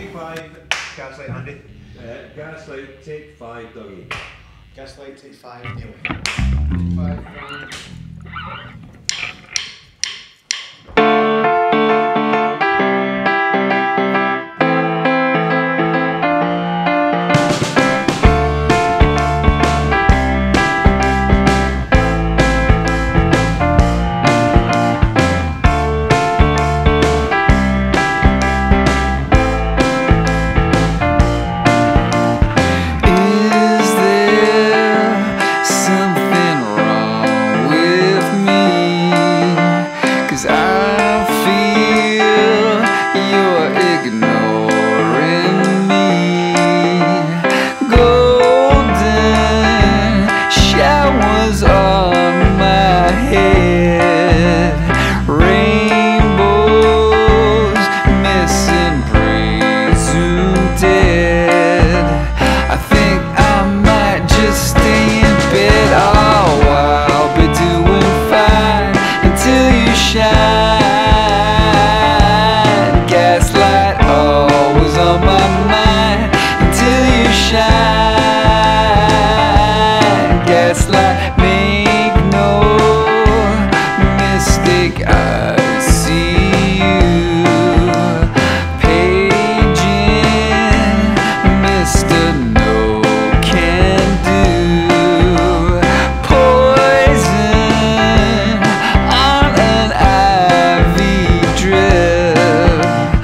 take 5, Gaslight Andy. Gaslight, take 5, Dougie. Gaslight, take 5, Neil. 5 Frank. Gaslight always on my mind until you shine. Gaslight, make no mistake, I see you paging Mr. No Can Do. Poison on an IV drip.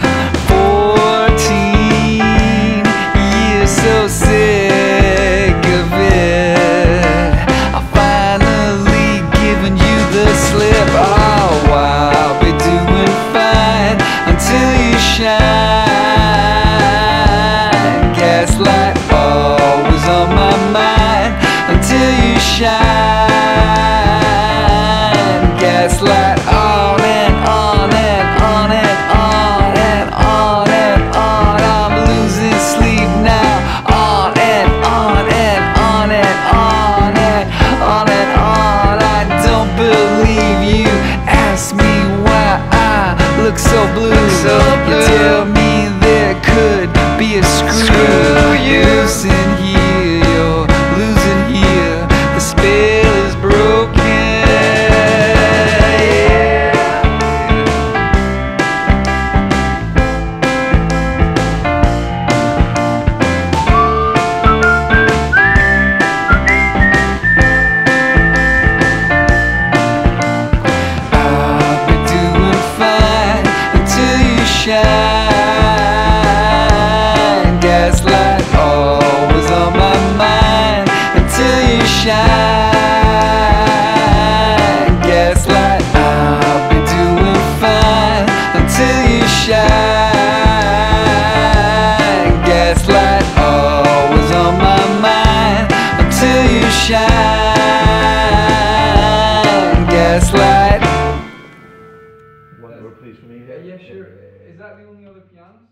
14 years so sick of it. I've finally given you the slip. Oh, I'll be doing fine until you shine. Gaslight always on my mind until you shine. Gaslight on and on and on and on and on and on. I'm losing sleep now. On and on and on and on and on and on. I don't believe you. Ask me why I look so blue. You tell me there could be a screw. You're losing here, you're losing here. The spell is broken. I'll be doing fine until you shine. Gaslight always on my mind until you shine. Gaslight, I'll be doing fine until you shine. Gaslight always on my mind until you shine. Gaslight. One more, please, for me. Yeah, sure. Is that the only other pianist?